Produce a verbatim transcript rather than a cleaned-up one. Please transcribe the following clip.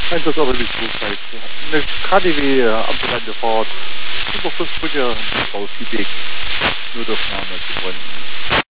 Einsatz aber nicht so weit. Eine K D W ambulante Fahrt. fünf Brücke rausgelegt. Nur das Name zu wollen.